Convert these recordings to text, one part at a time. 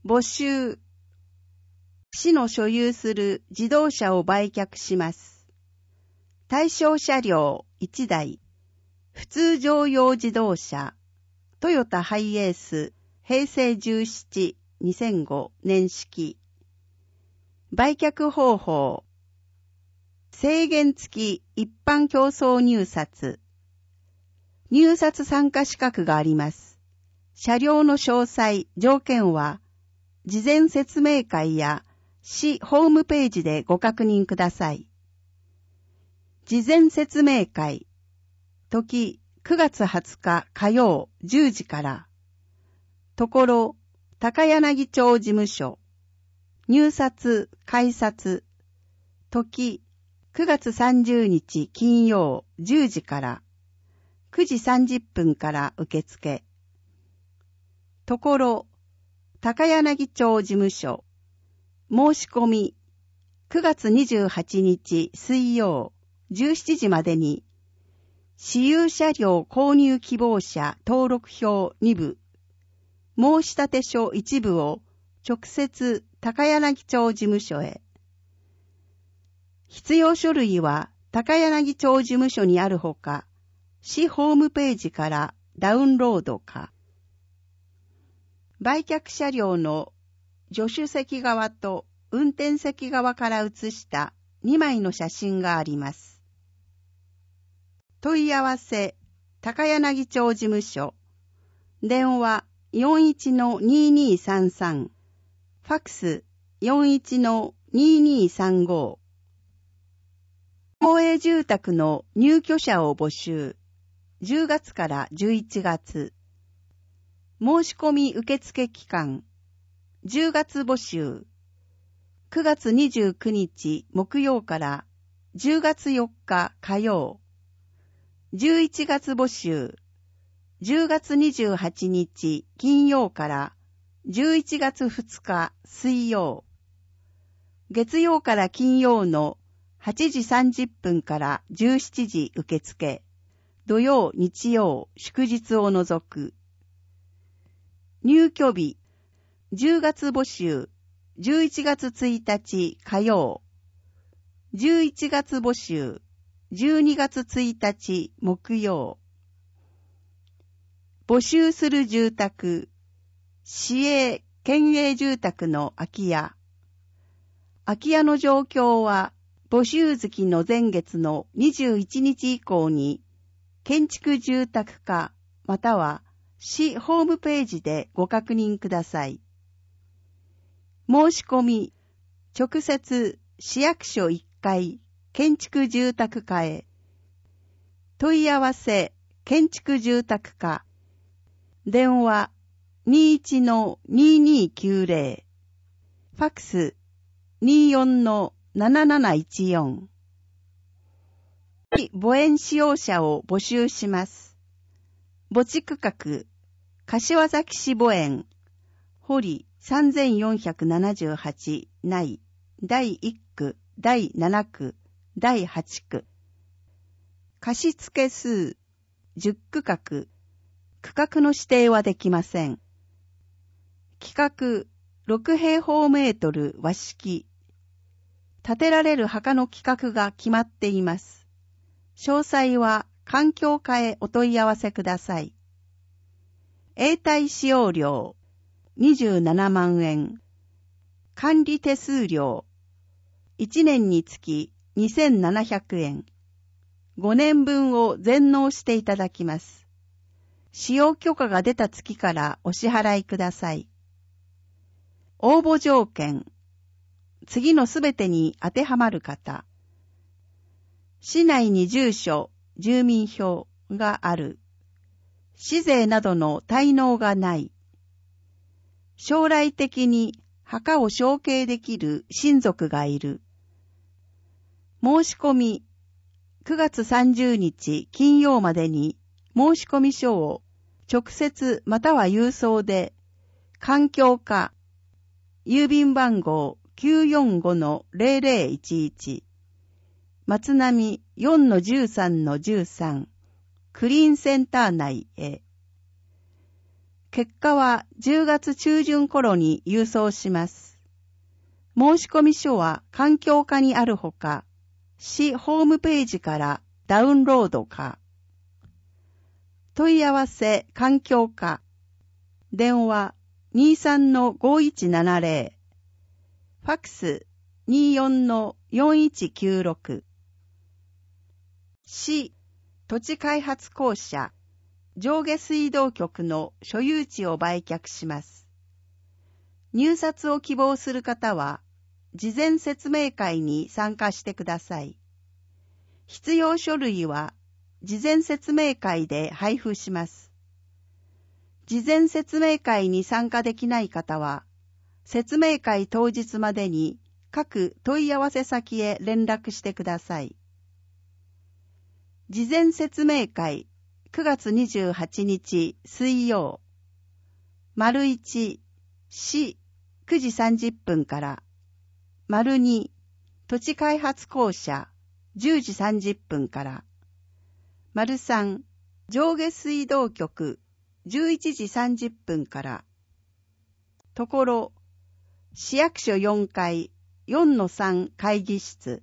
募集。市の所有する自動車を売却します。対象車両1台。普通乗用自動車。トヨタハイエース。平成17、2005年式。売却方法。制限付き一般競争入札。入札参加資格があります。車両の詳細、条件は、事前説明会や市ホームページでご確認ください。事前説明会。時、9月20日火曜10時から。ところ、高柳町事務所。入札、改札。時、9月30日金曜10時から。9時30分から受付。ところ、高柳町事務所。申し込み。9月28日水曜17時までに、私有車両購入希望者登録表2部、申立書1部を直接高柳町事務所へ。必要書類は高柳町事務所にあるほか、市ホームページからダウンロードか。売却車両の助手席側と運転席側から写した2枚の写真があります。問い合わせ、高柳町事務所。電話 41-2233。ファクス 41-2235。公営住宅の入居者を募集。10月から11月。申し込み受付期間。10月募集。9月29日木曜から10月4日火曜。11月募集。10月28日金曜から11月2日水曜。月曜から金曜の8時30分から17時受付。土曜、日曜、祝日を除く。入居日。10月募集。11月1日火曜。11月募集。12月1日木曜。募集する住宅。市営、県営住宅の空き家。空き家の状況は、募集月の前月の21日以降に、建築住宅課または市ホームページでご確認ください。申し込み、直接市役所1階建築住宅課へ。問い合わせ、建築住宅課。電話 21-2290。ファクス 24-7714。墓園使用者を募集します。墓地区画、柏崎市墓園、堀3478内、第1区、第7区、第8区。貸付数、10区画、区画の指定はできません。規格、6平方メートル和式。建てられる墓の規格が決まっています。詳細は環境課へお問い合わせください。永代使用料27万円。管理手数料1年につき2700円。5年分を全納していただきます。使用許可が出た月からお支払いください。応募条件。次のすべてに当てはまる方。市内に住所、住民票がある。市税などの滞納がない。将来的に墓を承継できる親族がいる。申し込み、9月30日金曜までに申し込み書を直接または郵送で、環境課、郵便番号 945-0011、松並 4-13-13、クリーンセンター内へ。 結果は10月中旬頃に郵送します。申込書は環境課にあるほか、市ホームページからダウンロードか。問い合わせ環境課。電話 23-5170。ファックス 24-4196。市土地開発公社上下水道局の所有地を売却します。入札を希望する方は、事前説明会に参加してください。必要書類は、事前説明会で配布します。事前説明会に参加できない方は、説明会当日までに各問い合わせ先へ連絡してください。事前説明会9月28日水曜。1、市9時30分から。2、土地開発公社10時30分から。3、上下水道局11時30分から。ところ、市役所4階 4-3 会議室。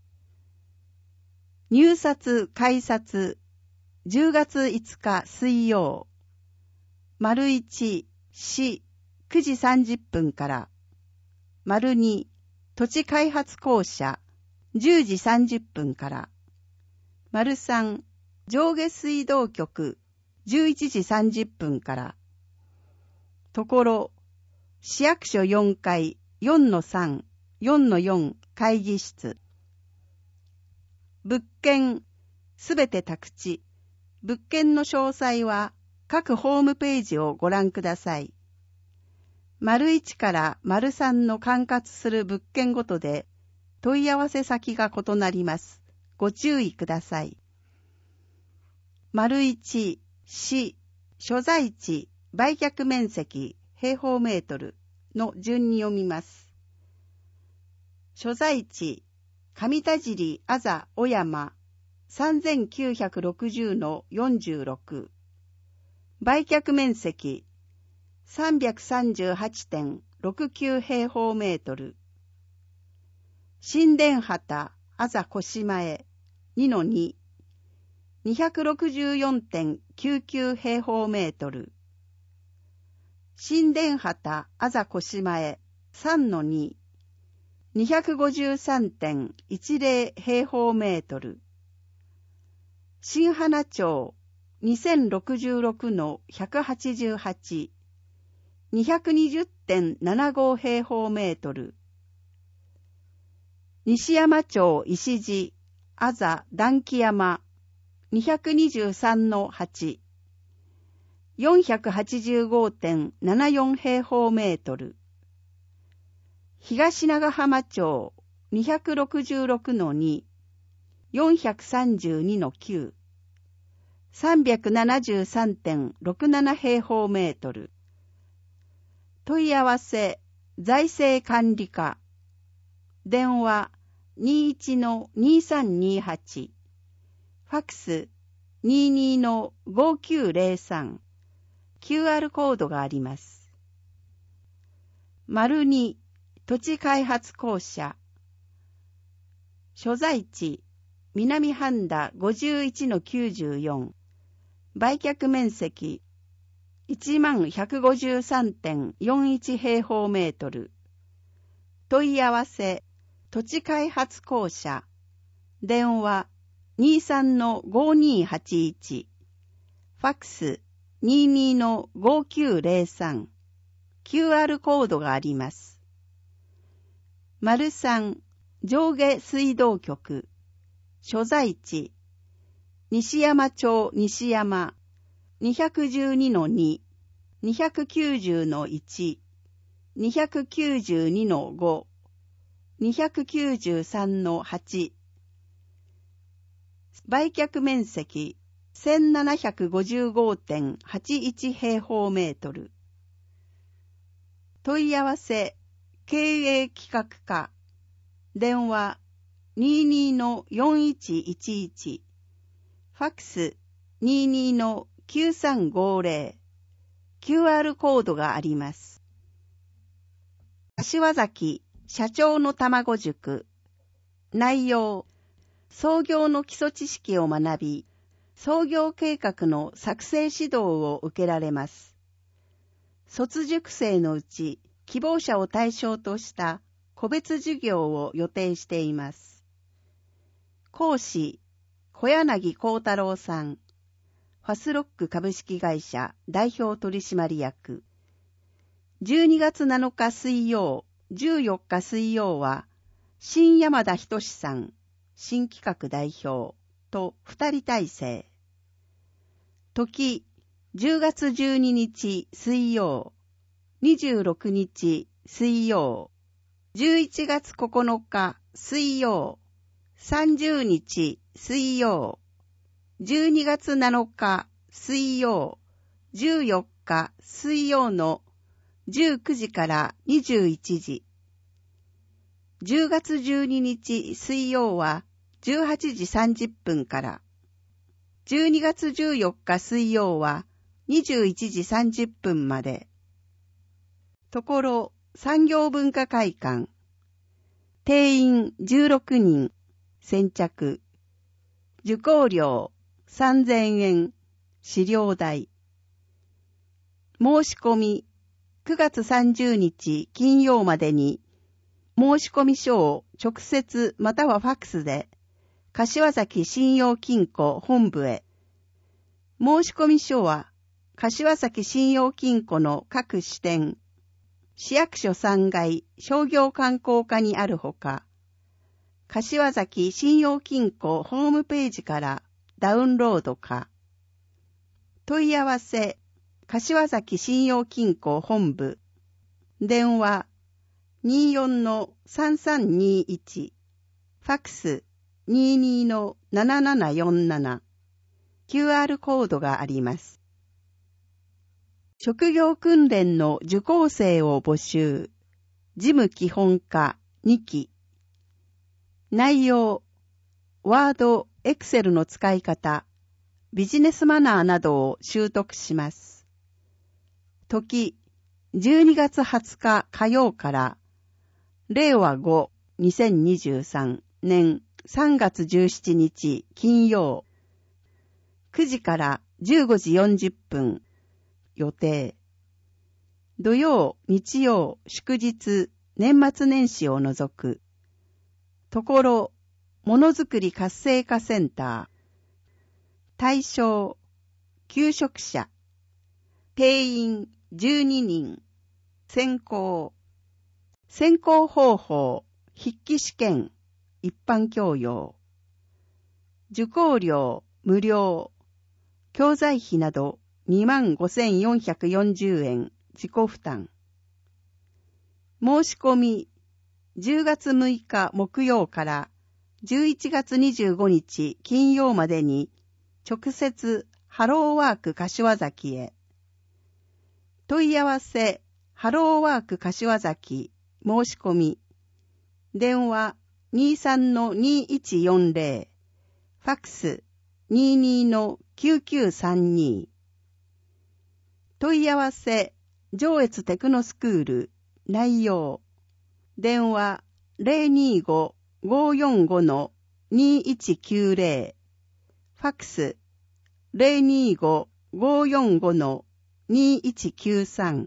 入札改札10月5日水曜。1、市9時30分から。2、土地開発公社10時30分から。3、上下水道局11時30分から。ところ、市役所4階 4-3、4-4 会議室。物件すべて宅地。物件の詳細は各ホームページをご覧ください。1から3の管轄する物件ごとで問い合わせ先が異なります。ご注意ください。1、市、所在地、売却面積、平方メートルの順に読みます。所在地、上田尻あざ小山、3960-46。売却面積、338.69 平方メートル。新田畑あざ小島へ 2-2。264.99 平方メートル。新田畑あざ小島へ 3-2。253.10 平方メートル。新花町 2066-188。220.75 平方メートル。西山町石地あざ団木山 223-8。485.74 平方メートル。東長浜町 266-2。432-9。373.67 平方メートル。問い合わせ、財政管理課。電話 21-2328。ファックス 22-5903。QR コードがあります。2、土地開発公社。所在地、南半田 51-94。売却面積、1153.41 平方メートル。問い合わせ、土地開発公社。電話 23-5281。ファックス 22-5903。QR コードがあります。3、上下水道局。所在地、西山町西山 212-2、290-1、292-5、293-8。売却面積 1755.81 平方メートル。問い合わせ、経営企画課。電話 22-4111。ファックス 22-9350。 QR コードがあります。柏崎社長の卵塾。内容。創業の基礎知識を学び、創業計画の作成指導を受けられます。卒塾生のうち希望者を対象とした個別授業を予定しています。講師、小柳幸太郎さん。ファスロック株式会社代表取締役。12月7日水曜、14日水曜は、新山田仁さん、新企画代表と2人体制。時、10月12日水曜、26日水曜、11月9日水曜、30日水曜、12月7日水曜、14日水曜の19時から21時。10月12日水曜は18時30分から。12月14日水曜は21時30分まで。ところ産業文化会館。定員16人。先着。受講料3000円。資料代。申し込み。9月30日金曜までに申し込み書を直接またはファックスで柏崎信用金庫本部へ。申し込み書は柏崎信用金庫の各支店、市役所3階商業観光課にあるほか、柏崎信用金庫ホームページからダウンロードか。問い合わせ柏崎信用金庫本部。電話 24-3321。ファックス 22-7747。QR コードがあります。職業訓練の受講生を募集。事務基本課2期。内容。ワード、エクセルの使い方、ビジネスマナーなどを習得します。時、12月20日火曜から、令和5、2023年3月17日金曜、9時から15時40分、予定。土曜、日曜、祝日、年末年始を除く。ところ、ものづくり活性化センター。対象、求職者。定員12人。選考。選考方法、筆記試験、一般教養。受講料、無料。教材費など 25,440 円、自己負担。申し込み、10月6日木曜から11月25日金曜までに直接ハローワーク柏崎へ。問い合わせハローワーク柏崎申し込み。電話 23-2140。ファックス 22-9932。問い合わせ上越テクノスクール内容。電話 025-545-2190。ファックス 025-545-2193。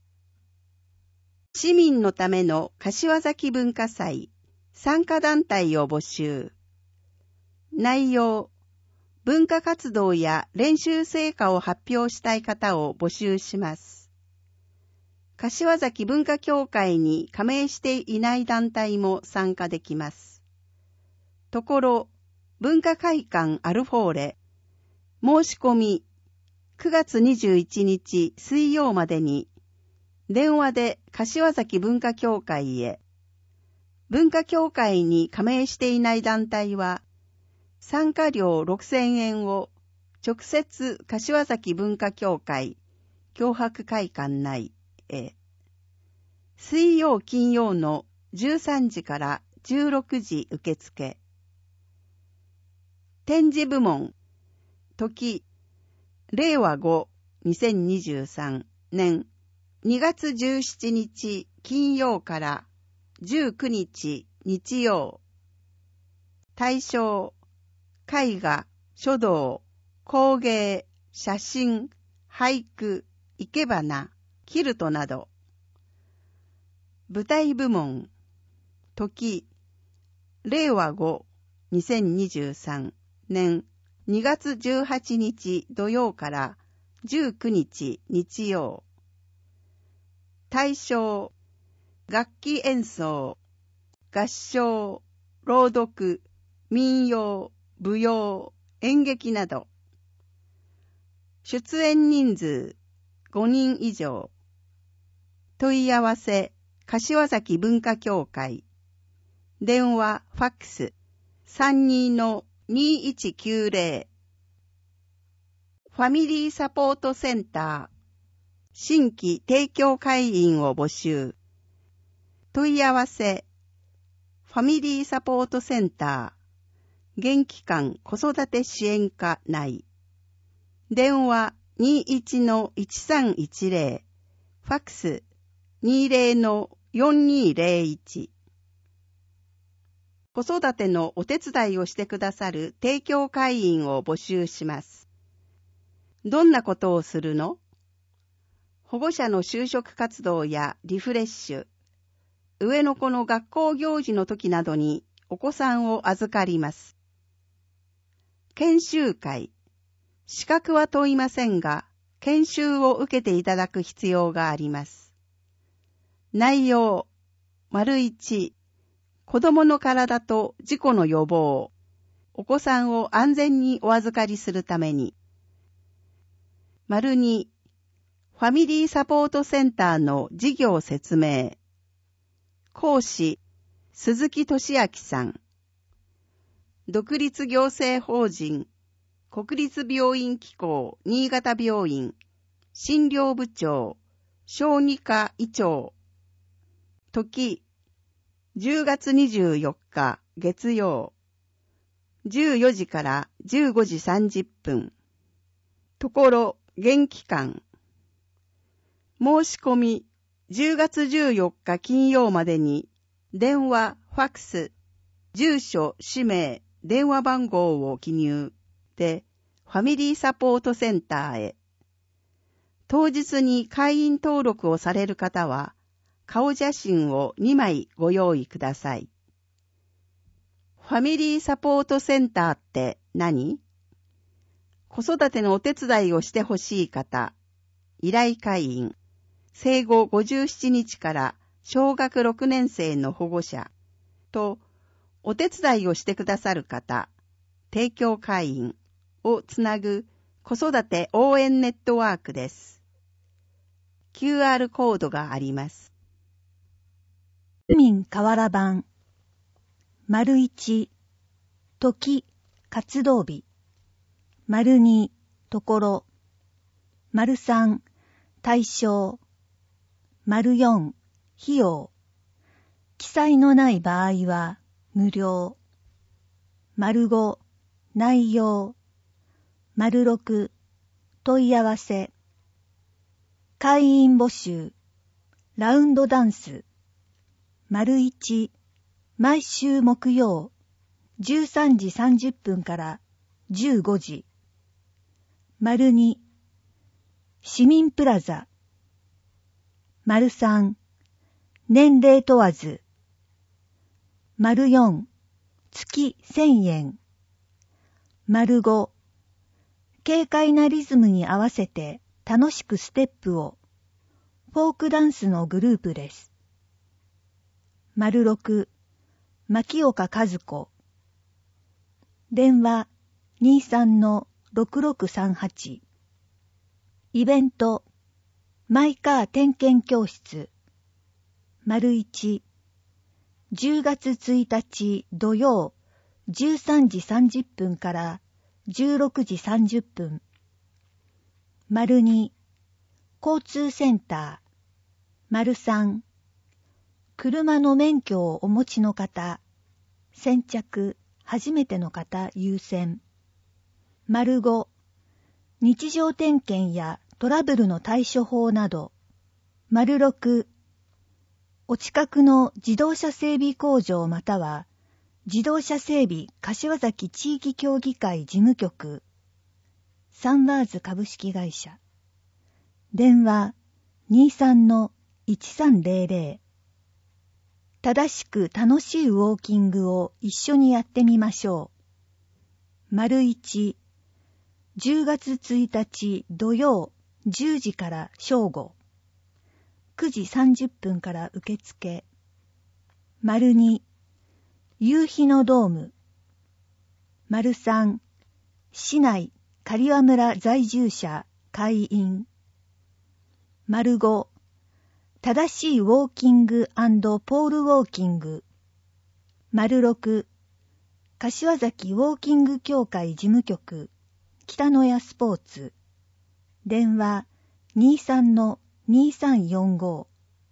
市民のための柏崎文化祭参加団体を募集。内容。文化活動や練習成果を発表したい方を募集します。柏崎文化協会に加盟していない団体も参加できます。ところ、文化会館アルフォーレ。申し込み、9月21日水曜までに、電話で柏崎文化協会へ。文化協会に加盟していない団体は、参加料6000円を直接柏崎文化協会強迫会館内へ。水曜金曜の13時から16時受付。展示部門。時、令和5、2023 年2月17日金曜から19日日曜。対象、絵画、書道、工芸、写真、俳句、生け花、キルトなど。舞台部門、時、令和5、2023年2月18日土曜から19日日曜。対象、楽器演奏、合唱、朗読、民謡、舞踊、演劇など。出演人数5人以上。問い合わせ、柏崎文化協会。電話、ファックス、32-2190。ファミリーサポートセンター。新規提供会員を募集。問い合わせ、ファミリーサポートセンター。現期間子育て支援課内。電話 21-1310。ファックス 20-4201。子育てのお手伝いをしてくださる提供会員を募集します。どんなことをするの？保護者の就職活動やリフレッシュ、上の子の学校行事の時などにお子さんを預かります。研修会、資格は問いませんが、研修を受けていただく必要があります。内容、1、子供の体と事故の予防、お子さんを安全にお預かりするために。2、ファミリーサポートセンターの事業説明。講師、鈴木俊明さん。独立行政法人、国立病院機構新潟病院、診療部長、小児科医長。時、10月24日月曜。14時から15時30分。ところ、現期間。申し込み、10月14日金曜までに、電話、ファックス、住所、氏名、電話番号を記入で、ファミリーサポートセンターへ。当日に会員登録をされる方は、顔写真を2枚ご用意ください。ファミリーサポートセンターって何？子育てのお手伝いをしてほしい方、依頼会員、生後57日から小学6年生の保護者と、お手伝いをしてくださる方、提供会員をつなぐ子育て応援ネットワークです。QR コードがあります。 市民河原版 1、時、活動日 2、ところ 3、対象 4、費用。記載のない場合は無料。5、内容。6、問い合わせ。会員募集。ラウンドダンス。1、毎週木曜、13時30分から15時。2、市民プラザ。3、年齢問わず。4、月1000円。5、軽快なリズムに合わせて楽しくステップを。フォークダンスのグループです。6、牧岡和子。電話 23-6638。イベント、マイカー点検教室。1、10月1日土曜13時30分から16時30分。2、交通センター。3、車の免許をお持ちの方、先着、初めての方優先。5、日常点検やトラブルの対処法など。6、お近くの自動車整備工場または自動車整備柏崎地域協議会事務局、サンワーズ株式会社。電話 23-1300。正しく楽しいウォーキングを一緒にやってみましょう。1、10月1日土曜10時から正午。9時30分から受付。2、夕日のドーム。3、市内刈羽村在住者会員。5、正しいウォーキング&ポールウォーキング。6、柏崎ウォーキング協会事務局北野谷スポーツ。電話 23-2345。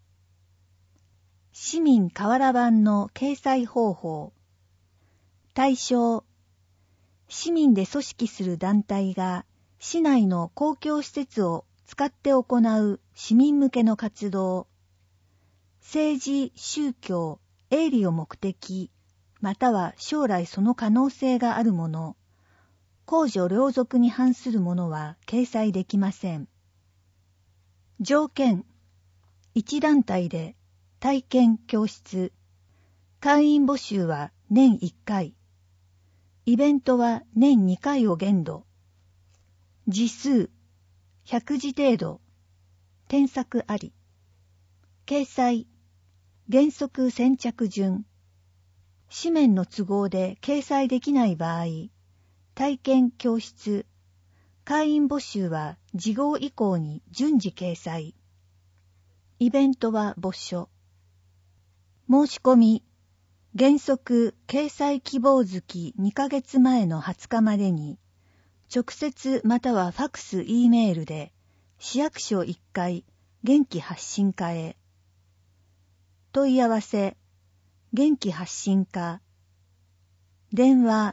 市民瓦版の掲載方法。対象、市民で組織する団体が市内の公共施設を使って行う市民向けの活動。政治、宗教、営利を目的、または将来その可能性があるもの、公序良俗に反するものは掲載できません。条件、一団体で体験教室、会員募集は年1回、イベントは年2回を限度、字数100字程度、添削あり、掲載、原則先着順、紙面の都合で掲載できない場合、体験教室、会員募集は次号以降に順次掲載。イベントは没書。申し込み、原則掲載希望月2ヶ月前の20日までに、直接またはファクス E メールで市役所1階元気発信課へ。問い合わせ、元気発信課。電話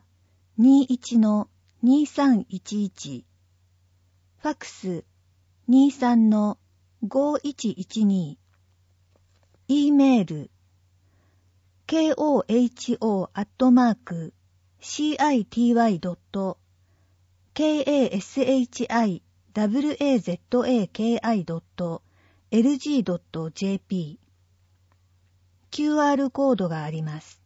21-2311。ファクス 23-5112。E メール koho@city.kashizaki.lg.jp。QR コードがあります。